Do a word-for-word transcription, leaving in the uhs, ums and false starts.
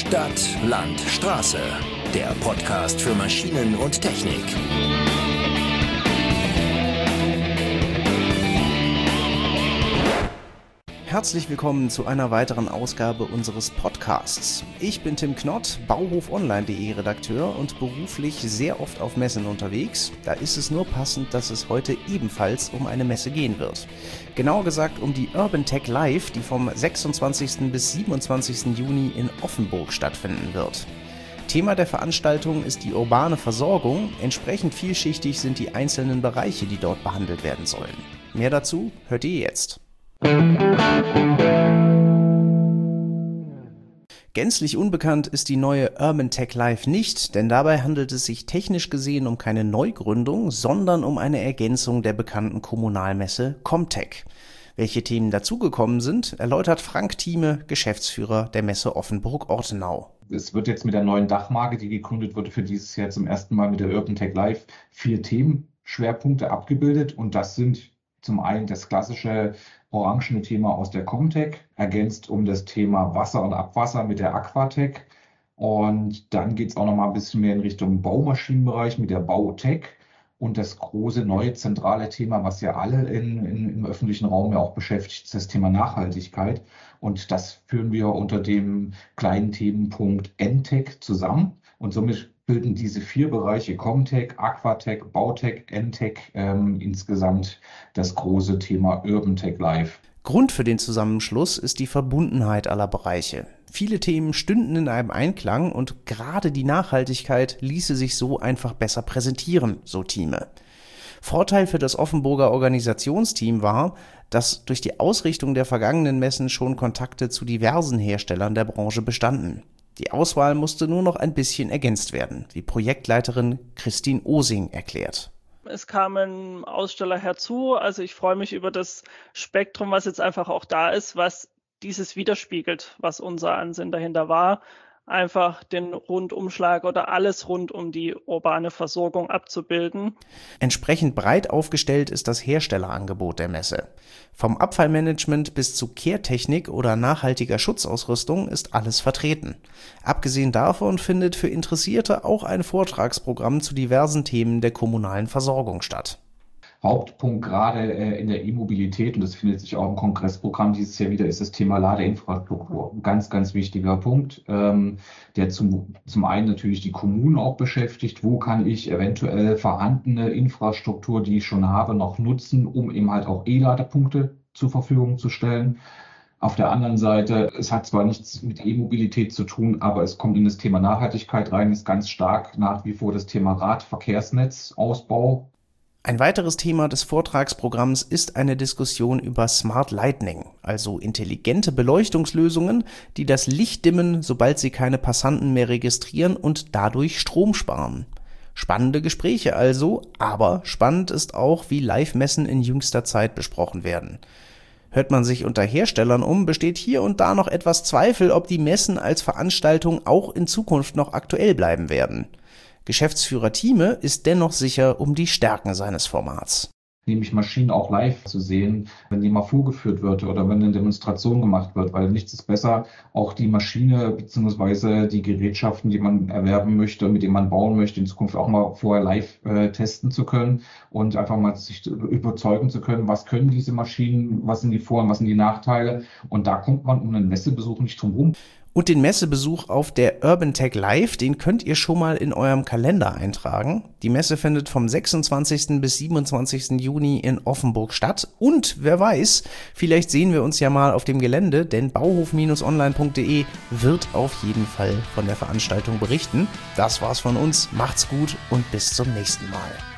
Stadt, Land, Straße. Der Podcast für Maschinen und Technik. Herzlich willkommen zu einer weiteren Ausgabe unseres Podcasts. Ich bin Tim Knott, bauhofonline punkt de Redakteur und beruflich sehr oft auf Messen unterwegs. Da ist es nur passend, dass es heute ebenfalls um eine Messe gehen wird. Genauer gesagt um die Urban Tech Live, die vom sechsundzwanzigsten bis siebenundzwanzigsten Juni in Offenburg stattfinden wird. Thema der Veranstaltung ist die urbane Versorgung. Entsprechend vielschichtig sind die einzelnen Bereiche, die dort behandelt werden sollen. Mehr dazu hört ihr jetzt. Gänzlich unbekannt ist die neue Urban Tech Live nicht, denn dabei handelt es sich technisch gesehen um keine Neugründung, sondern um eine Ergänzung der bekannten Kommunalmesse Comtech. Welche Themen dazugekommen sind, erläutert Frank Thieme, Geschäftsführer der Messe Offenburg-Ortenau. Es wird jetzt mit der neuen Dachmarke, die gegründet wurde, für dieses Jahr zum ersten Mal mit der Urban Tech Live vier Themenschwerpunkte abgebildet, und das sind zum einen das klassische orangene Thema aus der Comtech, ergänzt um das Thema Wasser und Abwasser mit der Aquatech. Und dann geht es auch noch mal ein bisschen mehr in Richtung Baumaschinenbereich mit der Bautech. Und das große neue zentrale Thema, was ja alle in, in, im öffentlichen Raum ja auch beschäftigt, ist das Thema Nachhaltigkeit. Und das führen wir unter dem kleinen Themenpunkt N-Tech zusammen. Und somit bilden diese vier Bereiche Comtech, Aquatech, Bautech, N-Tech ähm, insgesamt das große Thema Urban Tech Live. Grund für den Zusammenschluss ist die Verbundenheit aller Bereiche. Viele Themen stünden in einem Einklang und gerade die Nachhaltigkeit ließe sich so einfach besser präsentieren, so Thieme. Vorteil für das Offenburger Organisationsteam war, dass durch die Ausrichtung der vergangenen Messen schon Kontakte zu diversen Herstellern der Branche bestanden. Die Auswahl musste nur noch ein bisschen ergänzt werden, wie Projektleiterin Christine Osing erklärt. Es kamen Aussteller herzu, also ich freue mich über das Spektrum, was jetzt einfach auch da ist, was dieses widerspiegelt, was unser Ansinn dahinter war, einfach den Rundumschlag oder alles rund um die urbane Versorgung abzubilden. Entsprechend breit aufgestellt ist das Herstellerangebot der Messe. Vom Abfallmanagement bis zu Kehrtechnik oder nachhaltiger Schutzausrüstung ist alles vertreten. Abgesehen davon findet für Interessierte auch ein Vortragsprogramm zu diversen Themen der kommunalen Versorgung statt. Hauptpunkt gerade äh, in der E-Mobilität, und das findet sich auch im Kongressprogramm dieses Jahr wieder, ist das Thema Ladeinfrastruktur. Ein ganz, ganz wichtiger Punkt, ähm, der zum, zum einen natürlich die Kommunen auch beschäftigt. Wo kann ich eventuell vorhandene Infrastruktur, die ich schon habe, noch nutzen, um eben halt auch E-Ladepunkte zur Verfügung zu stellen? Auf der anderen Seite, es hat zwar nichts mit E-Mobilität zu tun, aber es kommt in das Thema Nachhaltigkeit rein, ist ganz stark nach wie vor das Thema Radverkehrsnetzausbau. Ein weiteres Thema des Vortragsprogramms ist eine Diskussion über Smart Lighting, also intelligente Beleuchtungslösungen, die das Licht dimmen, sobald sie keine Passanten mehr registrieren und dadurch Strom sparen. Spannende Gespräche also, aber spannend ist auch, wie Live-Messen in jüngster Zeit besprochen werden. Hört man sich unter Herstellern um, besteht hier und da noch etwas Zweifel, ob die Messen als Veranstaltung auch in Zukunft noch aktuell bleiben werden. Geschäftsführer Thieme ist dennoch sicher um die Stärken seines Formats. Nämlich Maschinen auch live zu sehen, wenn die mal vorgeführt wird oder wenn eine Demonstration gemacht wird, weil nichts ist besser, auch die Maschine bzw. die Gerätschaften, die man erwerben möchte, mit denen man bauen möchte, in Zukunft auch mal vorher live äh, testen zu können und einfach mal sich überzeugen zu können, was können diese Maschinen, was sind die Vor- und was sind die Nachteile, und da kommt man um einen Messebesuch nicht drum rum. Und den Messebesuch auf der Urban Tech Live, den könnt ihr schon mal in eurem Kalender eintragen. Die Messe findet vom sechsundzwanzigsten bis siebenundzwanzigsten Juni in Offenburg statt. Und wer weiß, vielleicht sehen wir uns ja mal auf dem Gelände, denn bauhof Bindestrich online punkt de wird auf jeden Fall von der Veranstaltung berichten. Das war's von uns, macht's gut und bis zum nächsten Mal.